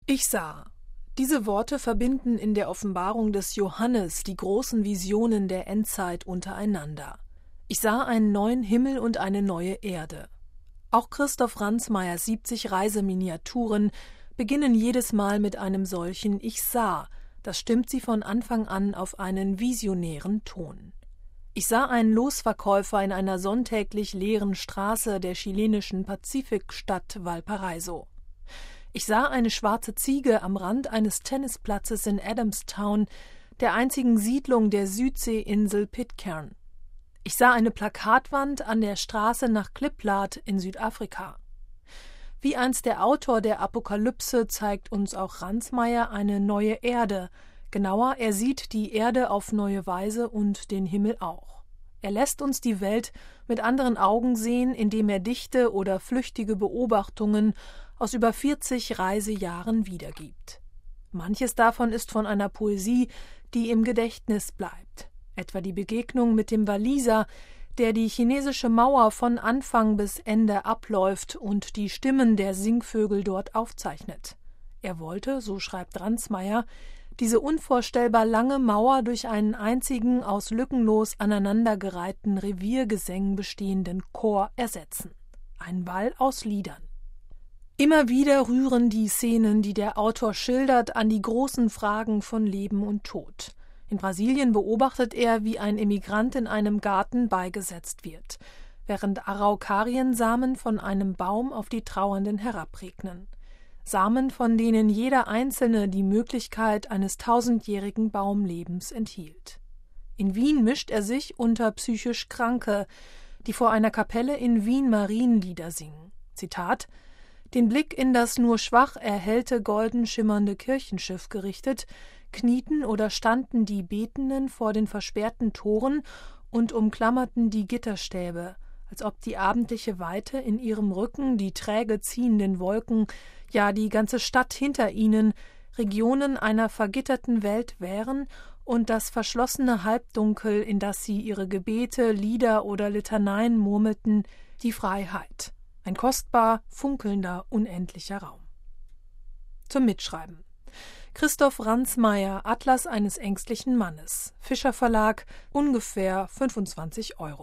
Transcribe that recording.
Ich sah. Diese Worte verbinden in der Offenbarung des Johannes die großen Visionen der Endzeit untereinander. Ich sah einen neuen Himmel und eine neue Erde. Auch Christoph Ransmayers 70 Reiseminiaturen beginnen jedes Mal mit einem solchen Ich sah. Das stimmt sie von Anfang an auf einen visionären Ton. Ich sah einen Losverkäufer in einer sonntäglich leeren Straße der chilenischen Pazifikstadt Valparaiso. Ich sah eine schwarze Ziege am Rand eines Tennisplatzes in Adamstown, der einzigen Siedlung der Südseeinsel Pitcairn. Ich sah eine Plakatwand an der Straße nach Klipplaat in Südafrika. Wie einst der Autor der Apokalypse zeigt uns auch Ransmayer eine neue Erde. Genauer, er sieht die Erde auf neue Weise und den Himmel auch. Er lässt uns die Welt mit anderen Augen sehen, indem er dichte oder flüchtige Beobachtungen aus über 40 Reisejahren wiedergibt. Manches davon ist von einer Poesie, die im Gedächtnis bleibt, etwa die Begegnung mit dem Waliser, der die chinesische Mauer von Anfang bis Ende abläuft und die Stimmen der Singvögel dort aufzeichnet. Er wollte, so schreibt Ransmayer, diese unvorstellbar lange Mauer durch einen einzigen aus lückenlos aneinandergereihten Reviergesängen bestehenden Chor ersetzen. Ein Ball aus Liedern. Immer wieder rühren die Szenen, die der Autor schildert, an die großen Fragen von Leben und Tod. In Brasilien beobachtet er, wie ein Emigrant in einem Garten beigesetzt wird, während Araukarien-Samen von einem Baum auf die Trauernden herabregnen. Samen, von denen jeder einzelne die Möglichkeit eines 1000-jährigen Baumlebens enthielt. In Wien mischt er sich unter psychisch Kranke, die vor einer Kapelle in Wien Marienlieder singen. Zitat: Den Blick in das nur schwach erhellte golden schimmernde Kirchenschiff gerichtet, knieten oder standen die Betenden vor den versperrten Toren und umklammerten die Gitterstäbe, als ob die abendliche Weite in ihrem Rücken, die träge ziehenden Wolken, ja die ganze Stadt hinter ihnen, Regionen einer vergitterten Welt wären und das verschlossene Halbdunkel, in das sie ihre Gebete, Lieder oder Litaneien murmelten, die Freiheit. Ein kostbar, funkelnder, unendlicher Raum. Zum Mitschreiben. Christoph Ransmayer, Atlas eines ängstlichen Mannes. Fischer Verlag, ungefähr 25 €.